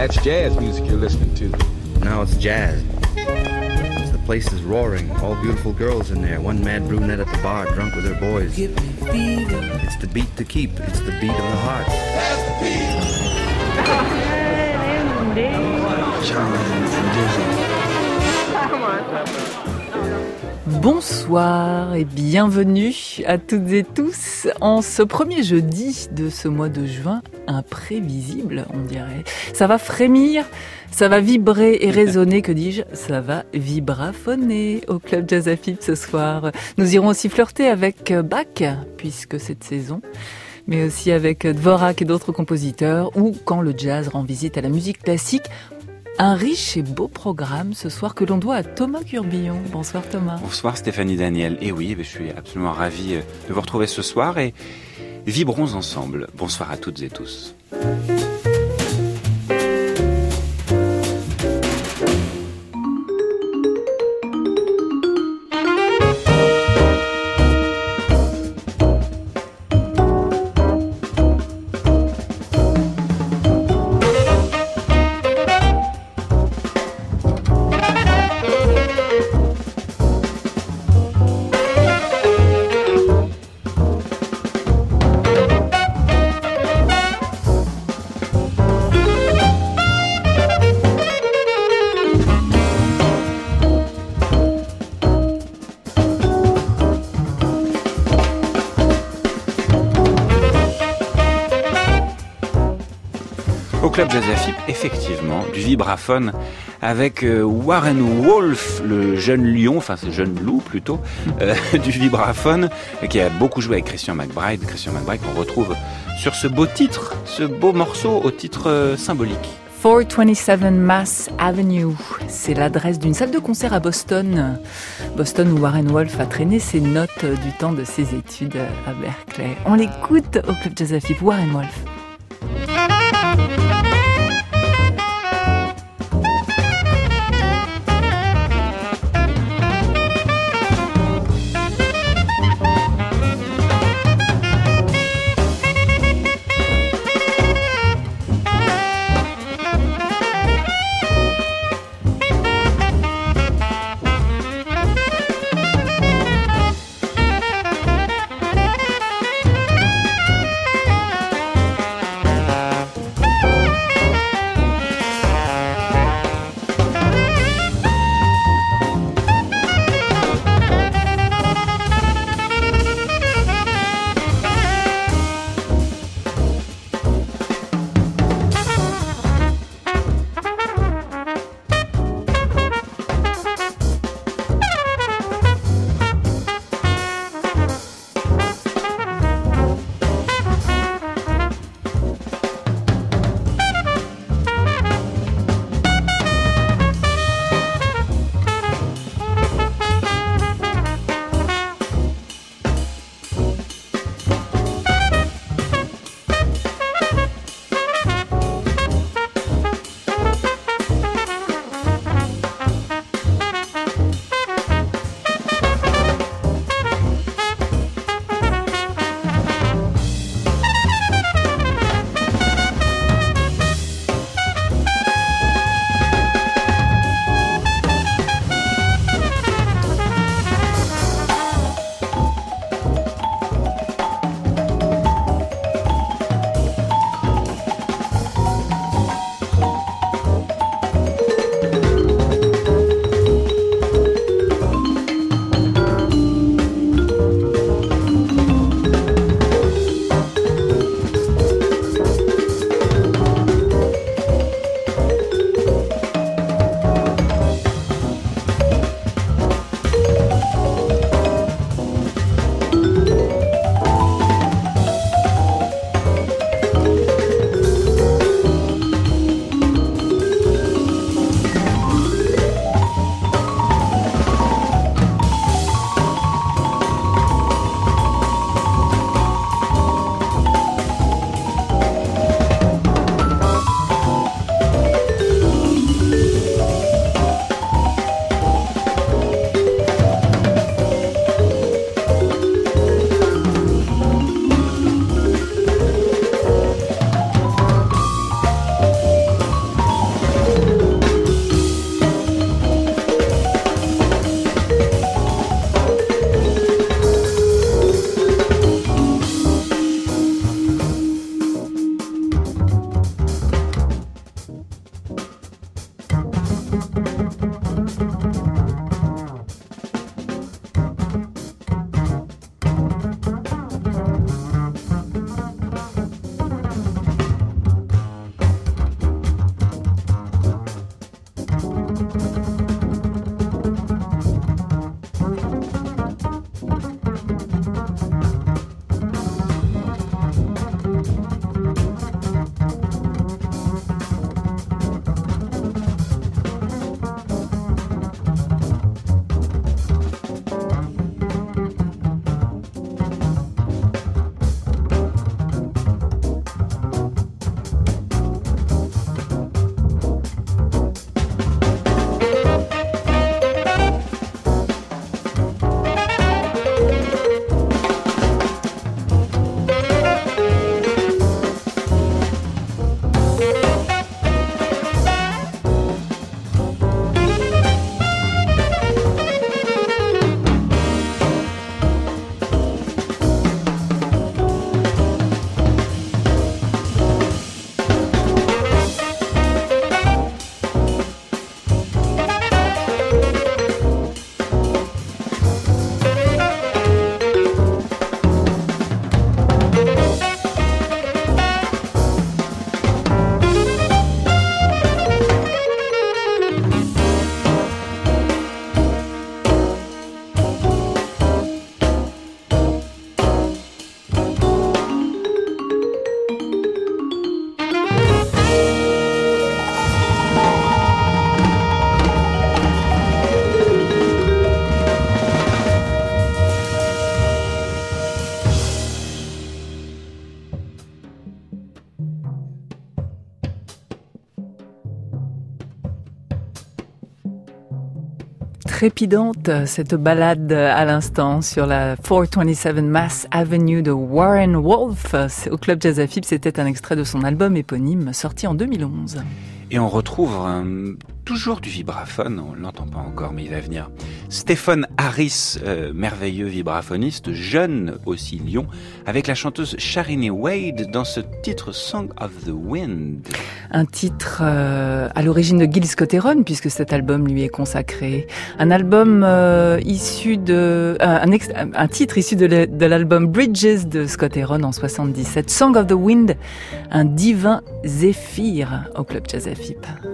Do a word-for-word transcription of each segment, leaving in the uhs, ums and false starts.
That's jazz music you're listening to. Now it's jazz. The place is roaring. All beautiful girls in there. One mad brunette at the bar, drunk with her boys. It's the beat to keep. It's the beat of the heart. Bonsoir et bienvenue à toutes et tous en ce premier jeudi de ce mois de juin, imprévisible on dirait. Ça va frémir, ça va vibrer et résonner, que dis-je, ça va vibraphonner au Club Jazz A F I P ce soir. Nous irons aussi flirter avec Bach, puisque cette saison, mais aussi avec Dvorak et d'autres compositeurs, ou quand le jazz rend visite à la musique classique. Un riche et beau programme ce soir que l'on doit à Thomas Curbillon. Bonsoir Thomas. Bonsoir Stéphanie Daniel. Et oui, je suis absolument ravi de vous retrouver ce soir et vibrons ensemble. Bonsoir à toutes et tous. Club Jazz A F I P, effectivement, du vibraphone avec euh, Warren Wolf, le jeune lion, enfin c'est jeune loup plutôt, euh, du vibraphone, qui a beaucoup joué avec Christian McBride, Christian McBride qu'on retrouve sur ce beau titre, ce beau morceau au titre euh, symbolique. quatre cent vingt-sept Mass Avenue, c'est l'adresse d'une salle de concert à Boston. Boston où Warren Wolf a traîné ses notes du temps de ses études à Berkeley. On l'écoute au Club Jazz A F I P, Warren Wolf. Trépidante, cette balade à l'instant sur la quatre cent vingt-sept Mass Avenue de Warren Wolf. C'est au Club Jazz Afib, c'était un extrait de son album éponyme sorti en deux mille onze. Et on retrouve euh, toujours du vibraphone, on l'entend pas encore mais il va venir. Stephen Harris, euh, merveilleux vibraphoniste, jeune aussi lion, avec la chanteuse Sharinee Wade dans ce titre Song of the Wind. Un titre euh, à l'origine de Gil Scott-Heron, puisque cet album lui est consacré. Un album euh, issu de... Euh, un, ex, un titre issu de, le, de l'album Bridges de Scott-Heron en soixante-dix-sept. Song of the Wind, un divin zéphyr au Club Jazz Afib.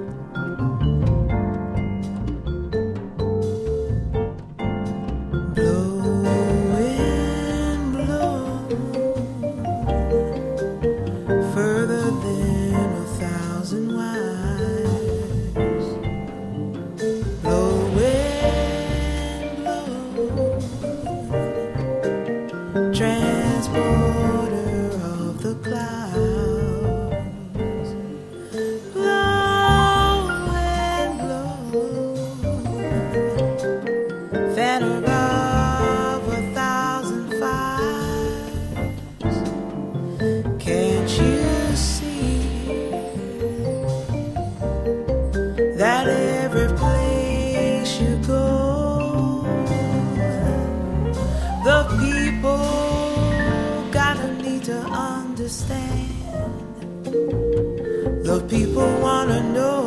The people wanna know,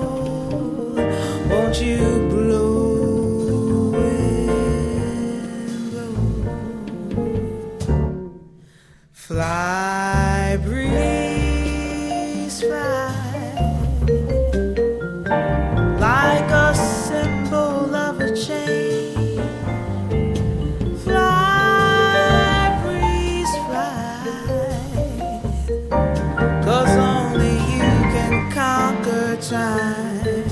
won't you blow and blow? Fly, breeze, fly, like a symbol of a change. Fly, breeze, fly, 'cause only you can conquer time.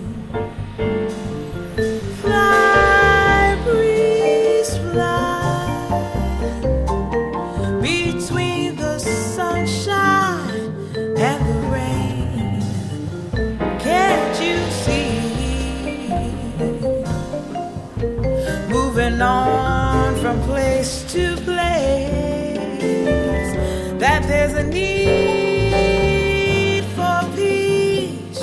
Fly, breeze, fly, between the sunshine and the rain. Can't you see? Moving on from place to place, that there's a need for peace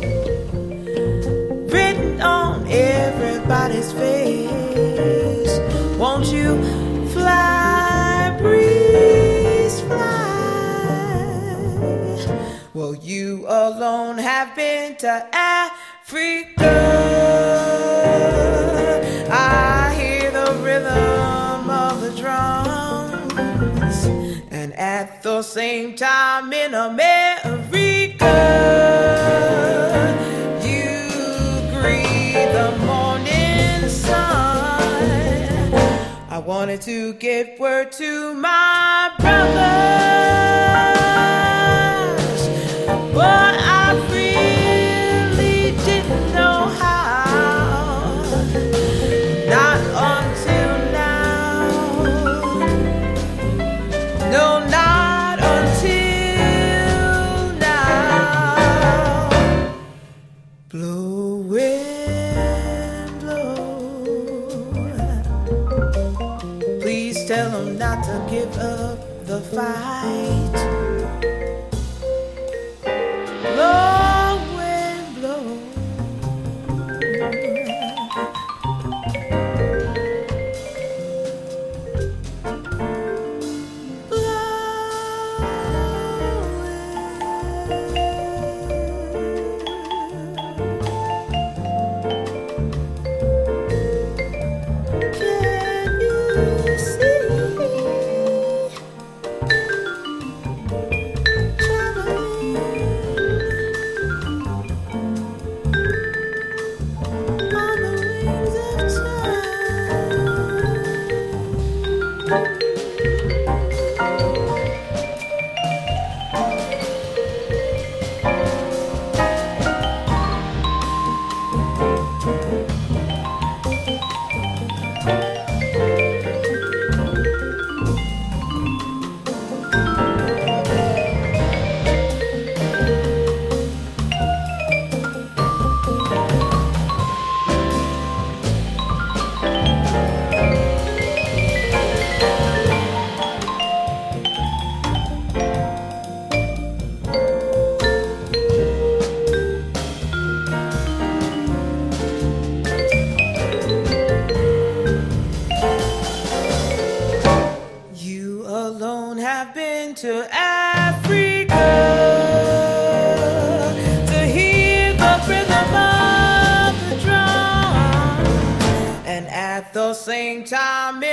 written on everybody's face. Won't you fly, breeze, fly? Well, you alone have been to Africa. I hear the rhythm of the drums, and at the same time in America, you greet the morning sun. I wanted to get word to my brothers, but I really didn't know how. Not until now. No, not until now. Blow, wind, blow. Please tell them not to give up the fight. Blow, wind, blow. Can you see?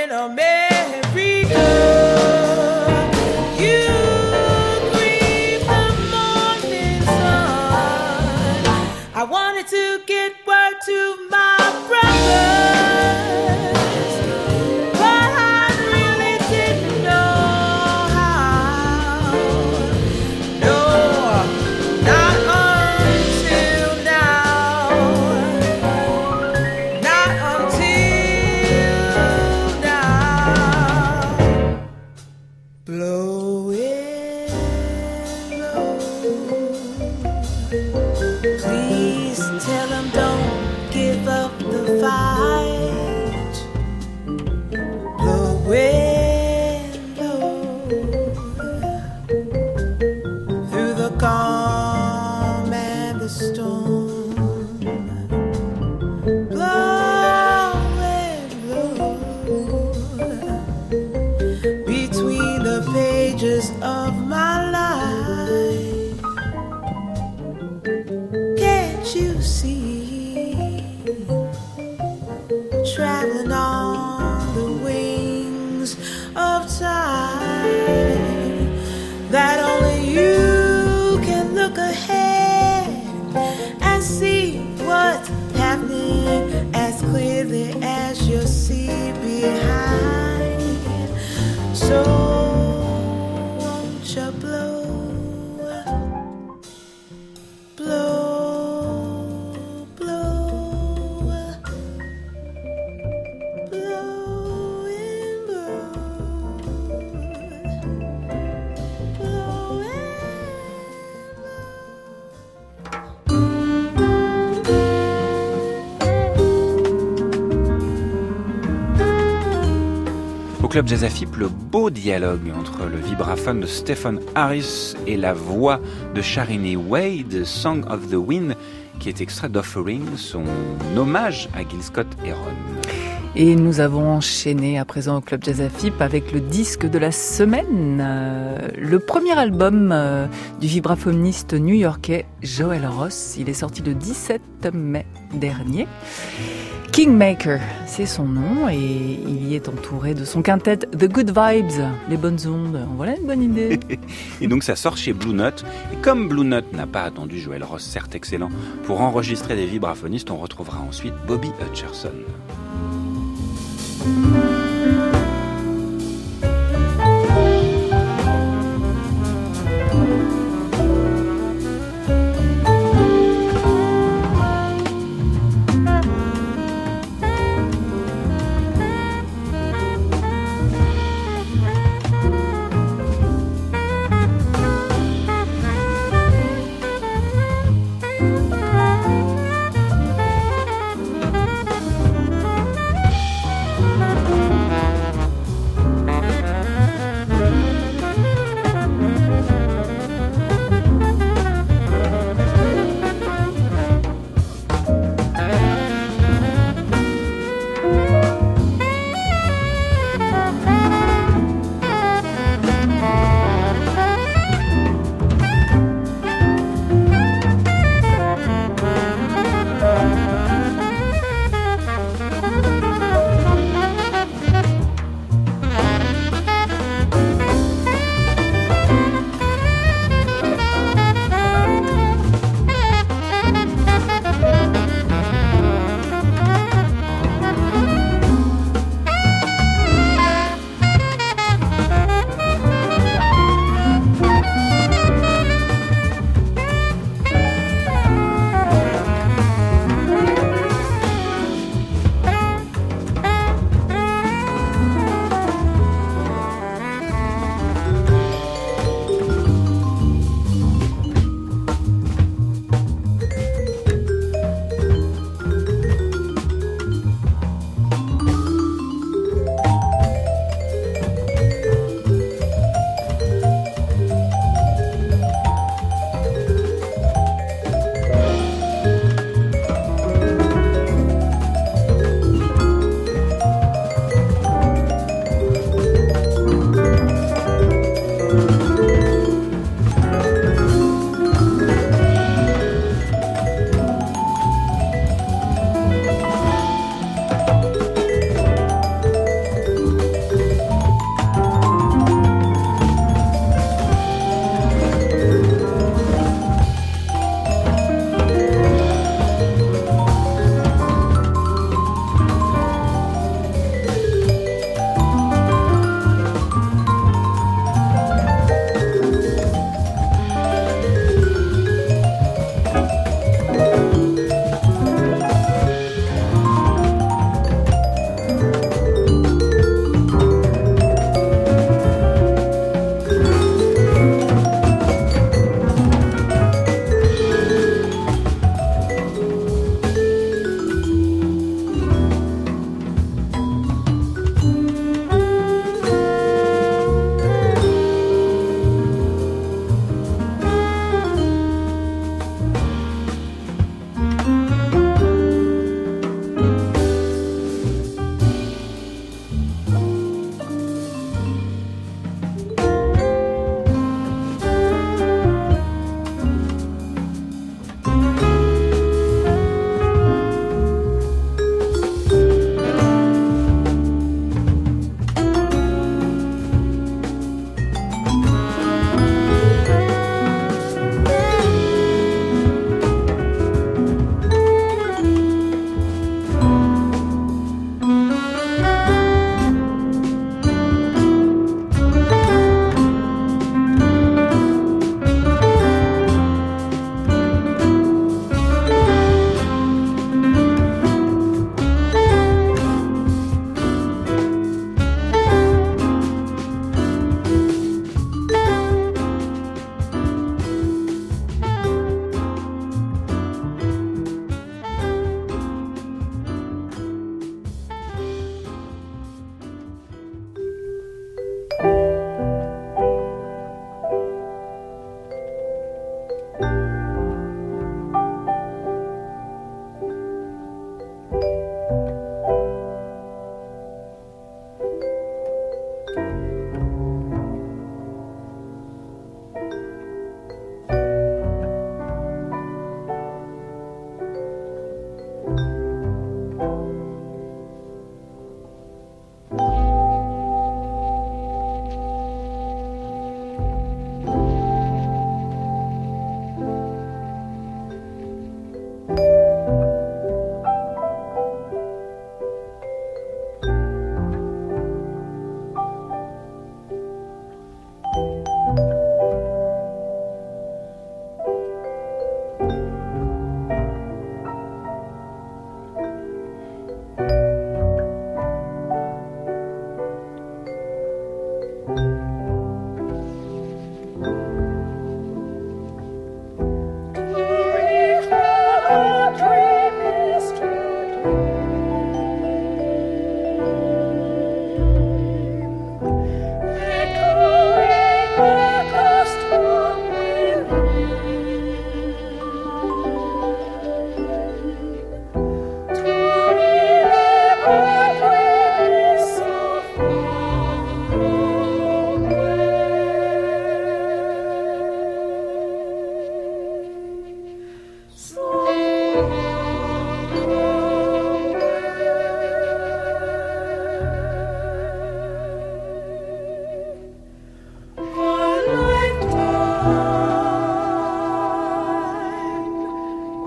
in America. You greet the morning sun. I wanted to get word to my brothers, but I really didn't know how. No, not until now. Not until now. Blow it, blow. Please tell them don't give up the fight. Blow it, blow. Through the calm and the storm. Blow it, blow. Between the pages of my life. Can't you see? Traveling on the wings of time, that only you can look ahead and see what's happening as clearly as you see behind. So won't you blow, blow, blow, blow and blow, blow and Au Club Jazz Afip, le beau dialogue entre le vibraphone de Stephen Harris et la voix de Sharini Wade, Song of the Wind, qui est extrait d'Offering, son hommage à Gil Scott Heron. Et nous avons enchaîné à présent au Club Jazz Afip avec le disque de la semaine, euh, le premier album euh, du vibraphoniste new-yorkais Joel Ross. Il est sorti le dix-sept mai dernier. Kingmaker, c'est son nom, et il y est entouré de son quintet The Good Vibes, les bonnes ondes. Voilà une bonne idée. Et donc ça sort chez Blue Note. Et comme Blue Note n'a pas attendu Joel Ross, certes excellent, pour enregistrer des vibraphonistes, on retrouvera ensuite Bobby Hutcherson. blow.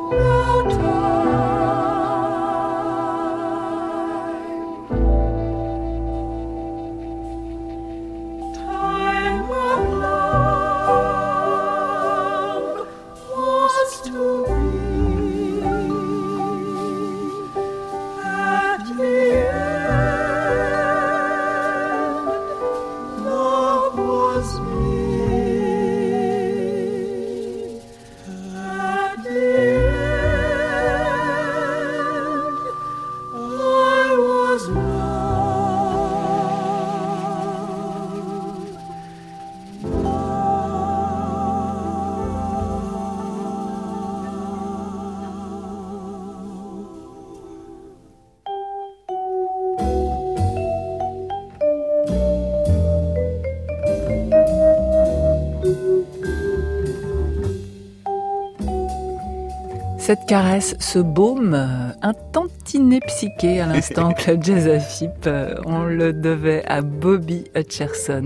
Cette caresse, ce baume, un tantinet psyché à l'instant, Club Jazz à F I P, on le devait à Bobby Hutcherson.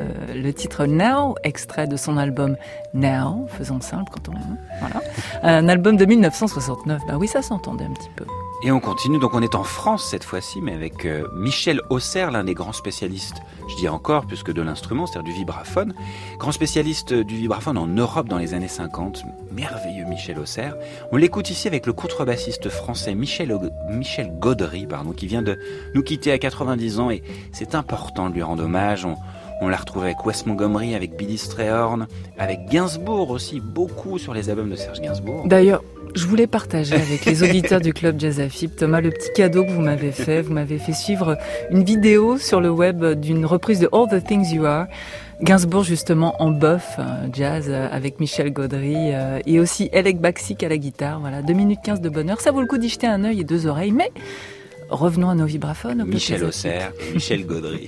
Le titre Now, extrait de son album Now, faisons simple quand on aime, voilà. Un album de dix-neuf cent soixante-neuf, bah oui, ça s'entendait un petit peu. Et on continue, donc on est en France cette fois-ci, mais avec euh, Michel Ausserre, l'un des grands spécialistes, je dis encore, plus que de l'instrument, c'est-à-dire du vibraphone, grand spécialiste du vibraphone en Europe dans les années cinquante, merveilleux Michel Ausserre. On l'écoute ici avec le contrebassiste français Michel, Michel Gaudry, pardon, qui vient de nous quitter à quatre-vingt-dix ans, et c'est important de lui rendre hommage. On, On l'a retrouvé avec Wes Montgomery, avec Billy Strayhorn, avec Gainsbourg aussi, beaucoup sur les albums de Serge Gainsbourg. D'ailleurs, je voulais partager avec les auditeurs du Club Jazz à F I P, Thomas, le petit cadeau que vous m'avez fait. Vous m'avez fait suivre une vidéo sur le web d'une reprise de All the Things You Are. Gainsbourg, justement, en bœuf, jazz, avec Michel Gaudry, et aussi Elec Baxic à la guitare. Voilà, deux minutes quinze de bonheur. Ça vaut le coup d'y jeter un œil et deux oreilles, mais revenons à nos vibraphones. Michel Ausserre, Michel Gaudry.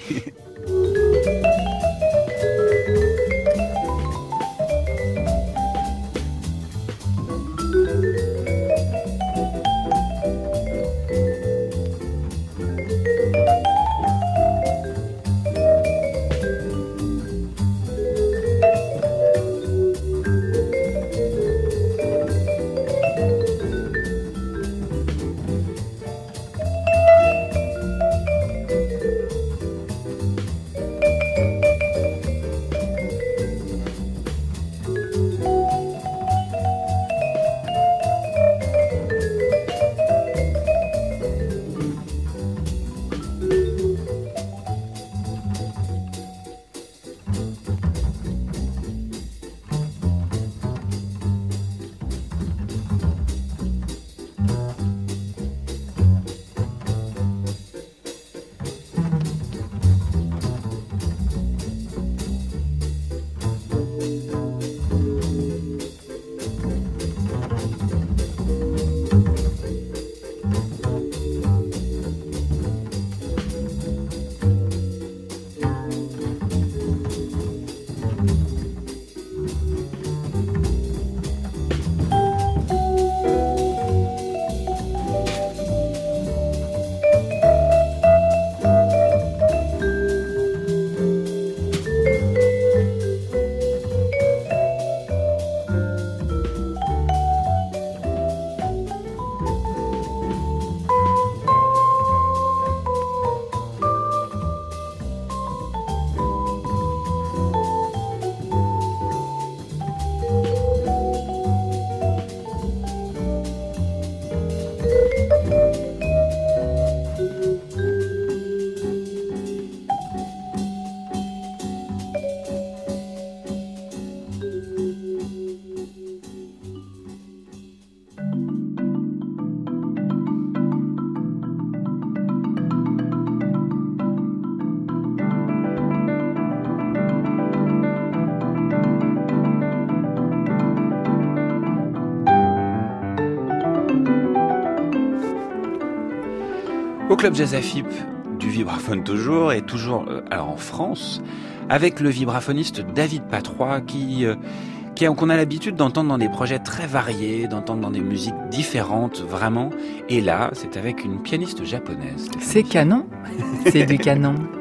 Au Club Jazz à F I P, du vibraphone toujours, et toujours euh, alors en France, avec le vibraphoniste David Patroy, qui, euh, qui a, qu'on a l'habitude d'entendre dans des projets très variés, d'entendre dans des musiques différentes, vraiment. Et là, c'est avec une pianiste japonaise. C'est canon, c'est du canon.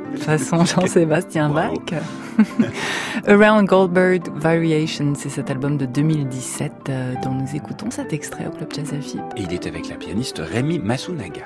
façon Jean-Sébastien Bach. Around Goldberg Variation, c'est cet album de deux mille dix-sept euh, dont nous écoutons cet extrait au Club Jazz à Chypre. Et il est avec la pianiste Rémi Masunaga.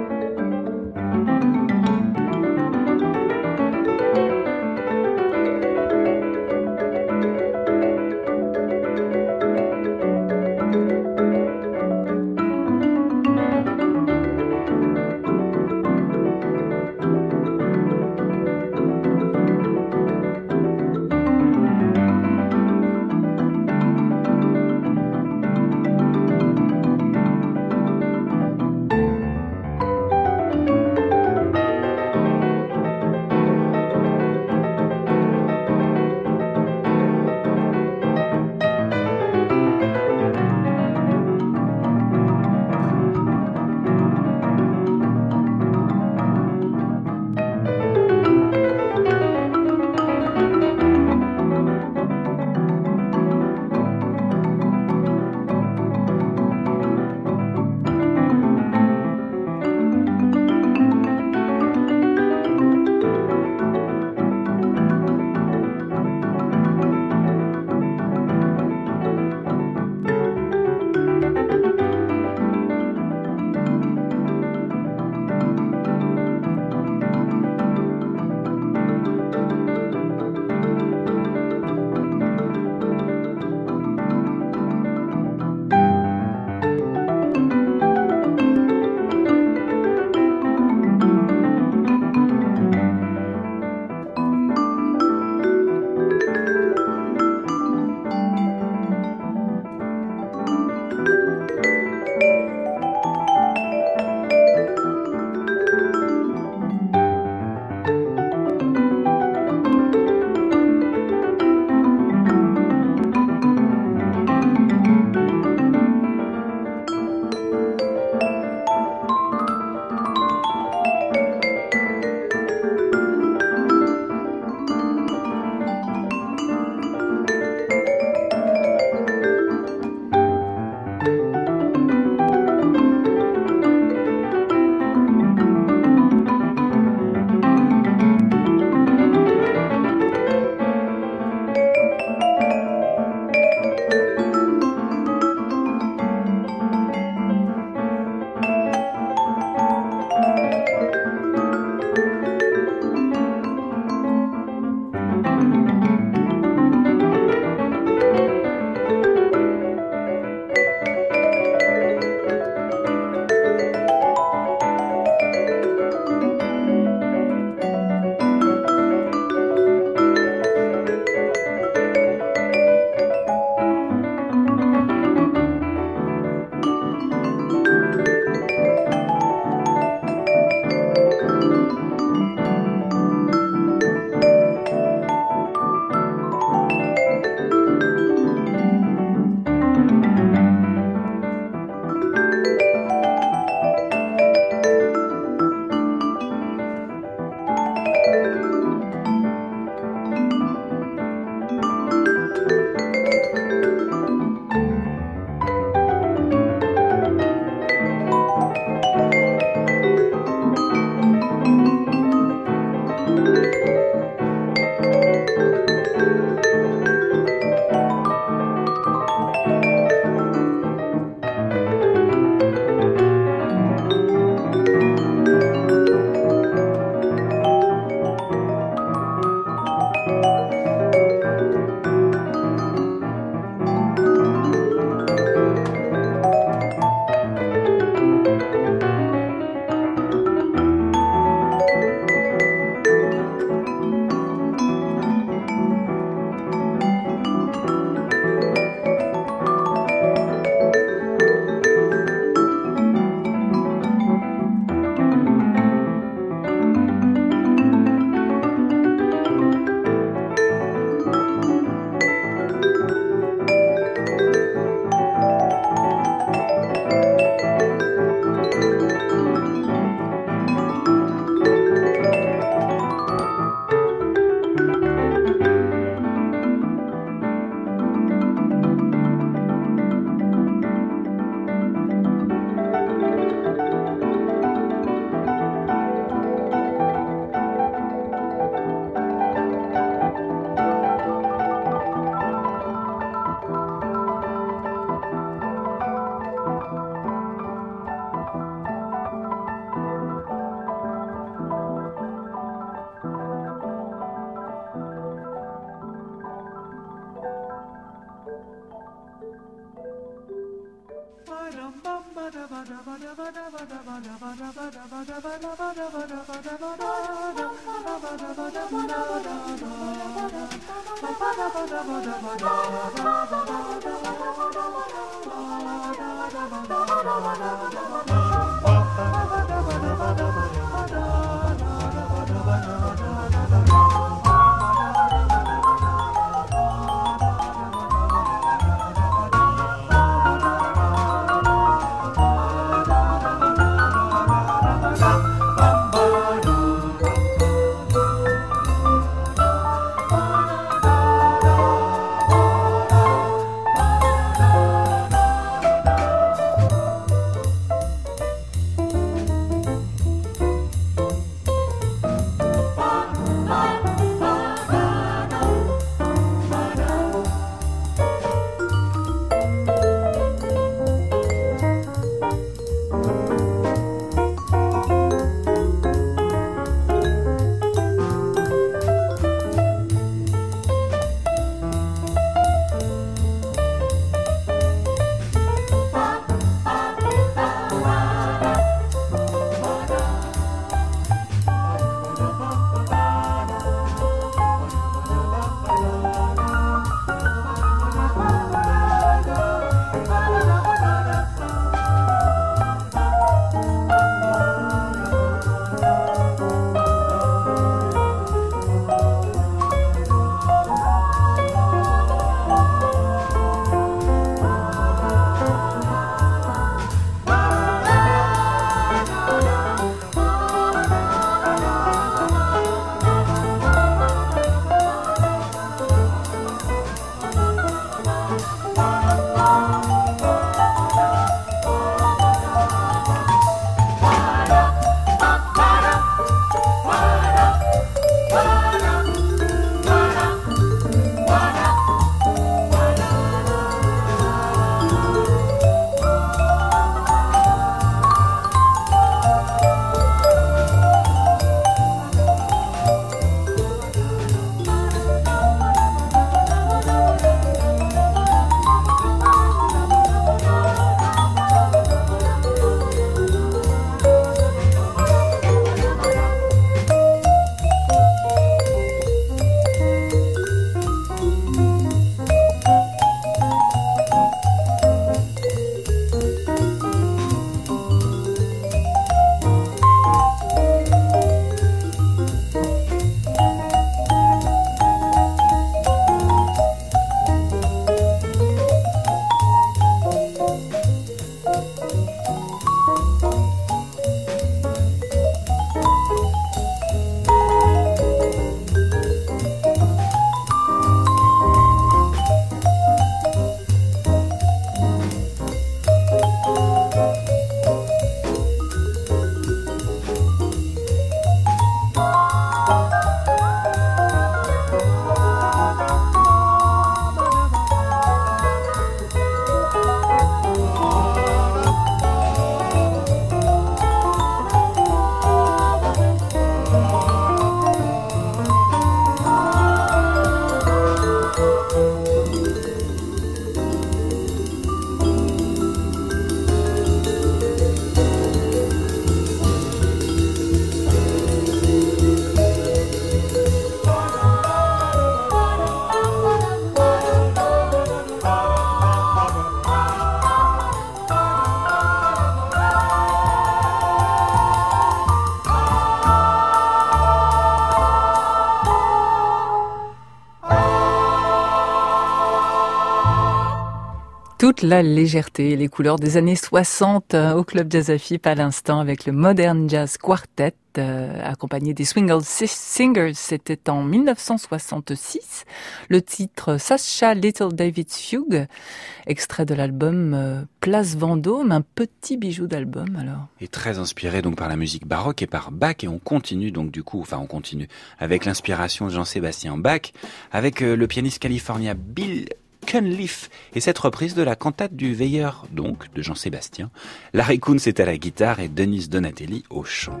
toute la légèreté et les couleurs des années soixante euh, au Club Jazz Afip à l'instant avec le Modern Jazz Quartet euh, accompagné des Swingle Singers. C'était en dix-neuf cent soixante-six. Le titre Sascha Little David's Fugue, extrait de l'album euh, Place Vendôme, un petit bijou d'album alors. Et très inspiré donc par la musique baroque et par Bach, et on continue donc du coup, enfin on continue avec l'inspiration de Jean-Sébastien Bach, avec euh, le pianiste californien Bill Cunliffe et cette reprise de la cantate du Veilleur donc de Jean-Sébastien. Larry Coons est à la guitare et Dennis Donatelli au chant.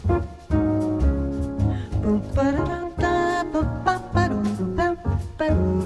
Ba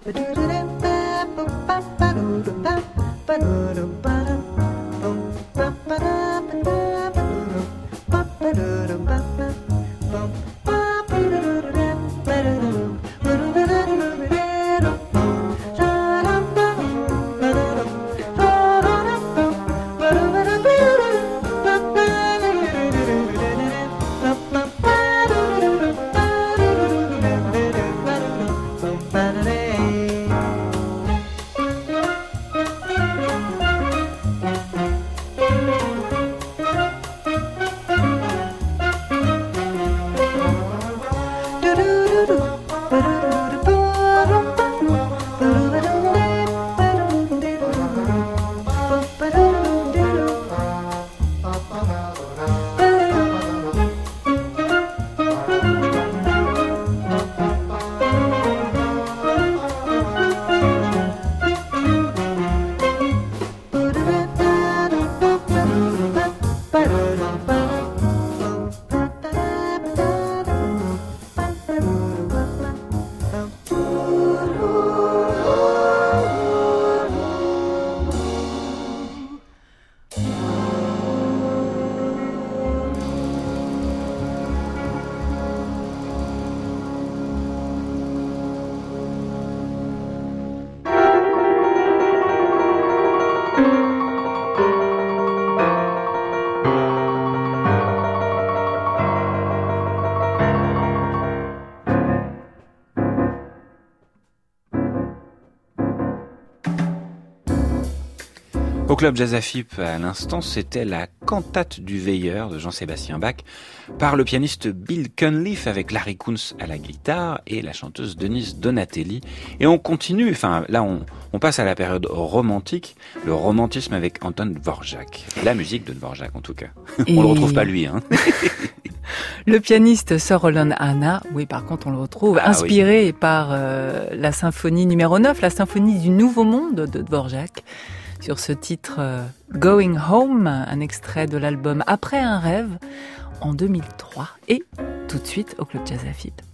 Au Club Jazz A F I P, à l'instant, c'était la cantate du veilleur de Jean-Sébastien Bach par le pianiste Bill Cunliffe avec Larry Kunz à la guitare et la chanteuse Denise Donatelli. Et on continue, enfin là on, on passe à la période romantique, le romantisme avec Anton Dvorak. La musique de Dvorak en tout cas. Et... on le retrouve pas lui, hein. Le pianiste Sir Roland Hanna, oui, par contre, on le retrouve ah, inspiré oui. par euh, la symphonie numéro neuf, la symphonie du Nouveau Monde de Dvorak. Sur ce titre euh, Going Home, un extrait de l'album Après un rêve en deux mille trois. Et tout de suite au Club Jazz A F I P.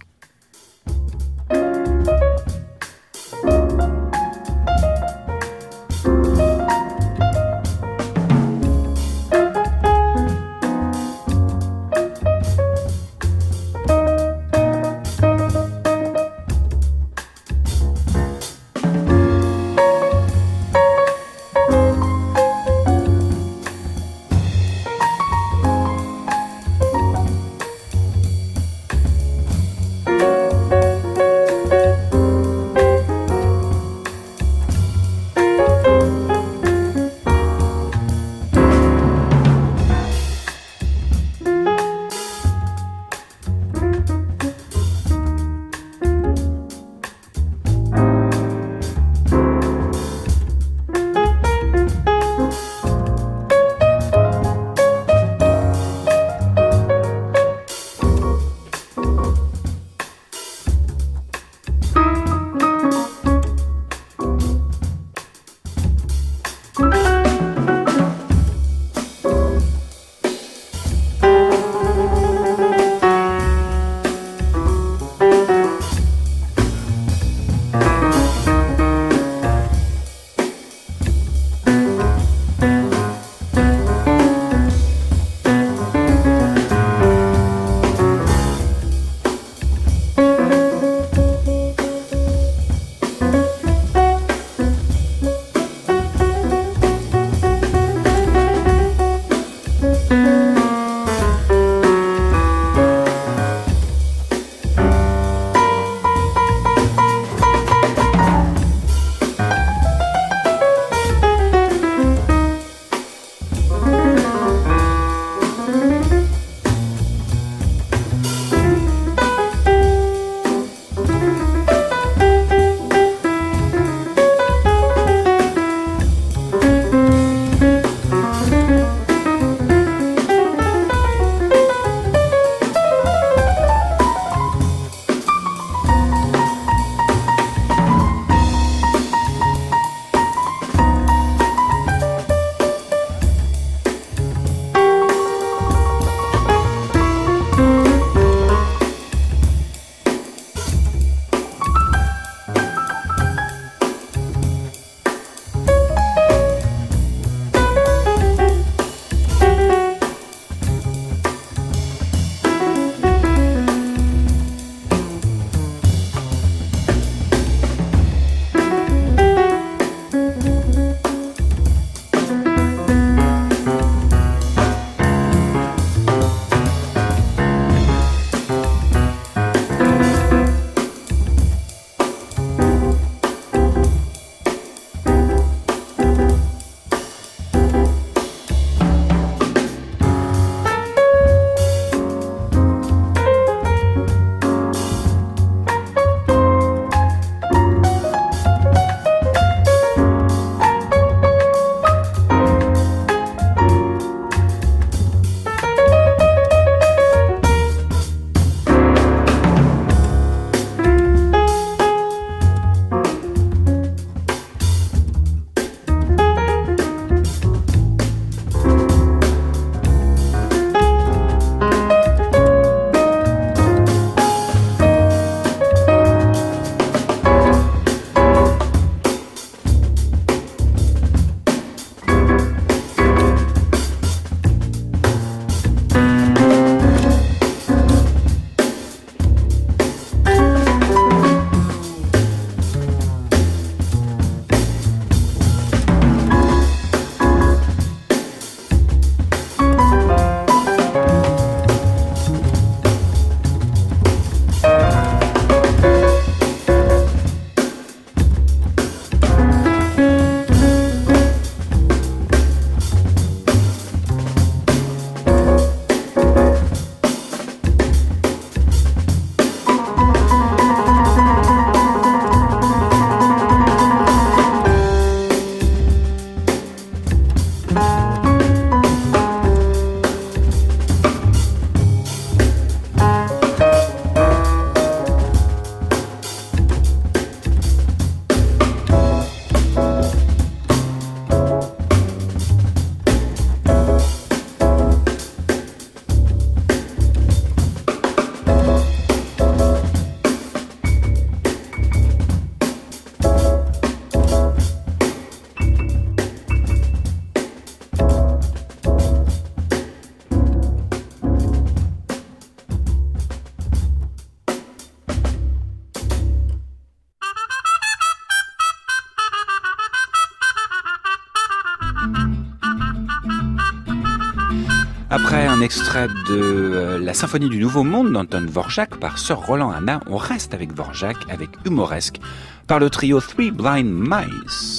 Après un extrait de euh, la symphonie du Nouveau Monde d'Anton Dvorak par Sir Roland Hanna, on reste avec Dvorak, avec Humoresque, par le trio Three Blind Mice.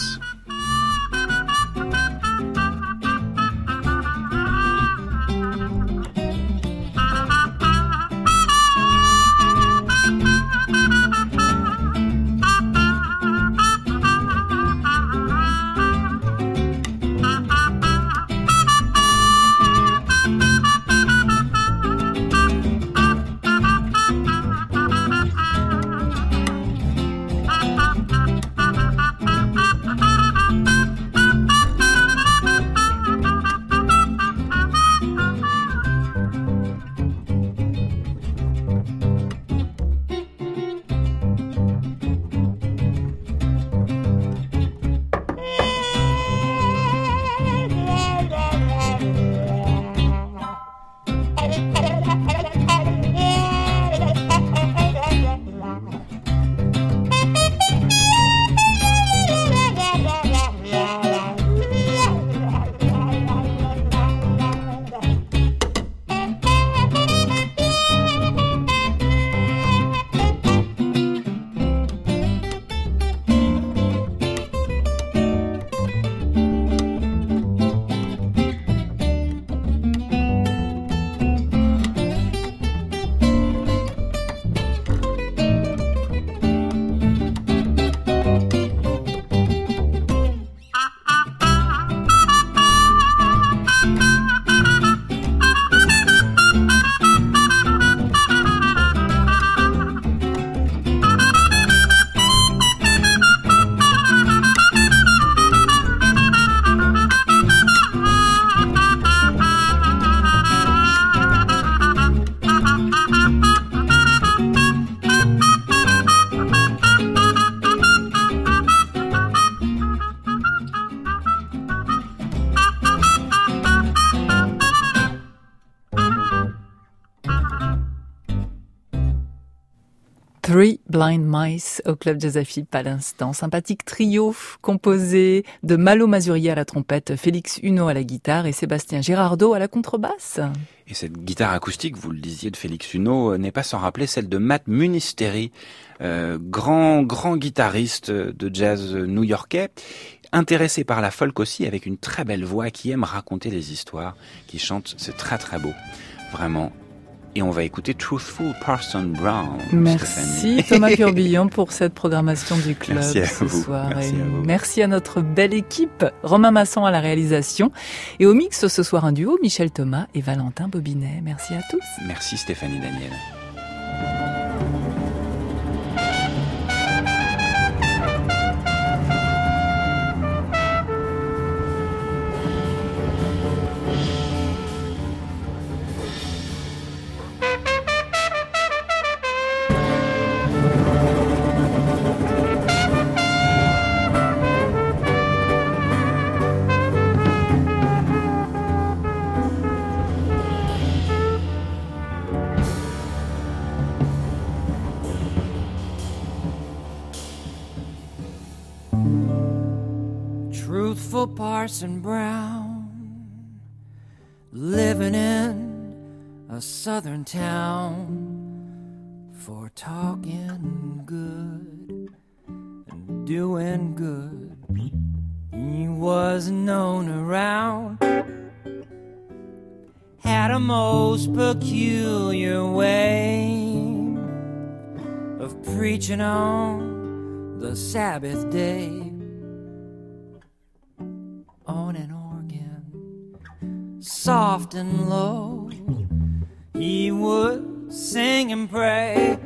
Three Blind Mice au Club Jazz à Philippe à l'instant. Sympathique trio composé de Malo Mazurier à la trompette, Félix Huneau à la guitare et Sébastien Girardot à la contrebasse. Et cette guitare acoustique, vous le disiez, de Félix Huneau, n'est pas sans rappeler celle de Matt Munisteri, euh, grand, grand guitariste de jazz new-yorkais, intéressé par la folk aussi, avec une très belle voix, qui aime raconter des histoires, qui chante, c'est très très beau, vraiment. Et on va écouter Truthful Parson Brown. Merci Thomas Curbillon pour cette programmation du club merci ce vous. soir. Merci et à vous. Merci à notre belle équipe, Romain Masson à la réalisation. Et au mix ce soir un duo, Michel Thomas et Valentin Bobinet. Merci à tous. Merci Stéphanie Daniel. Truthful Parson Brown, living in a southern town, for talking good and doing good. He was known around, had a most peculiar way of preaching on the Sabbath day. On an organ, soft and low, he would sing and pray.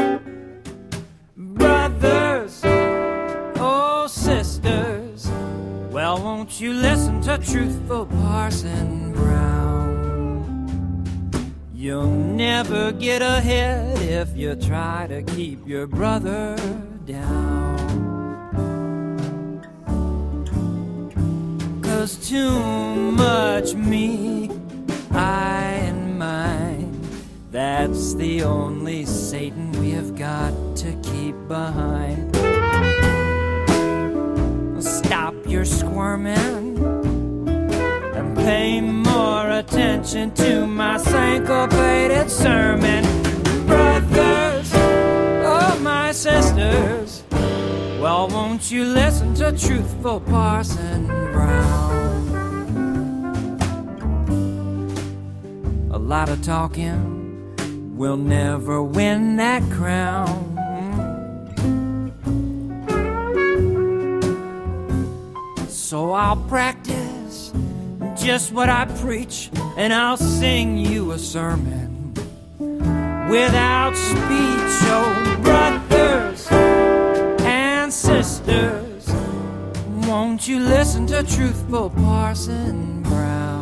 Brothers, oh sisters, well, won't you listen to Truthful Parson Brown? You'll never get ahead if you try to keep your brother down. 'Cause too much me, I and mine, that's the only Satan we have got to keep behind. Stop your squirming and pay more attention attention to my syncopated sermon. Brothers, oh my sisters, well, won't you listen to truthful Parson Brown? A lot of talking will never win that crown. So I'll practice just what I preach, and I'll sing you a sermon without speech. Oh, brothers and sisters, won't you listen to truthful Parson Brown?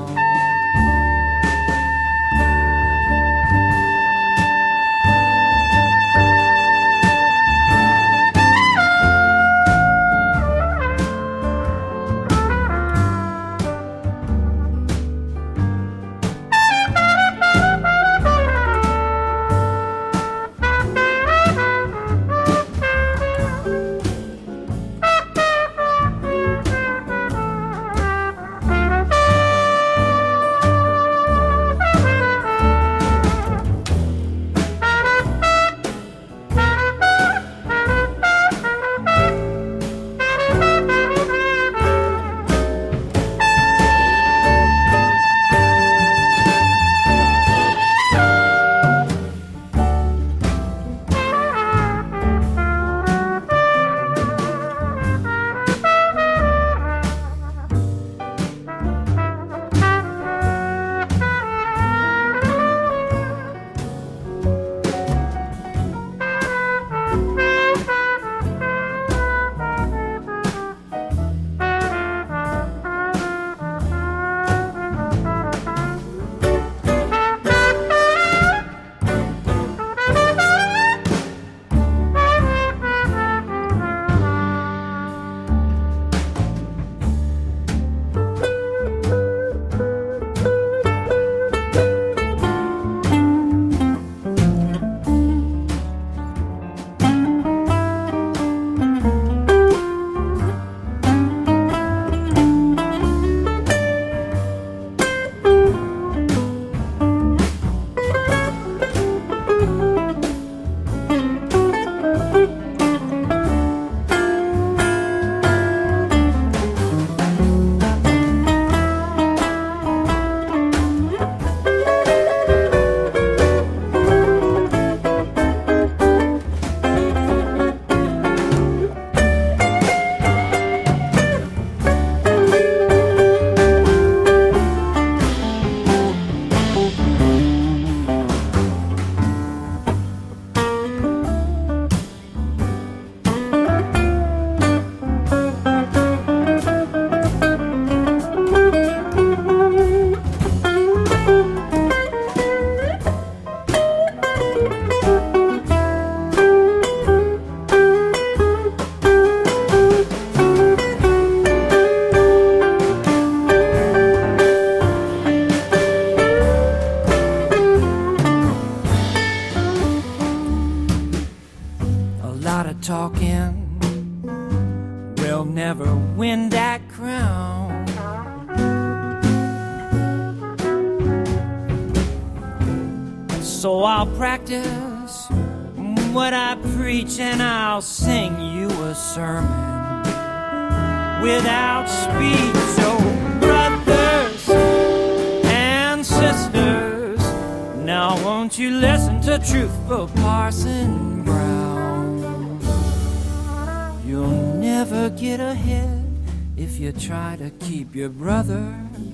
So I'll practice what I preach, and I'll sing you a sermon without speech. So brothers and sisters, now won't you listen to truthful Parson Brown? You'll never get ahead if you try to keep your brother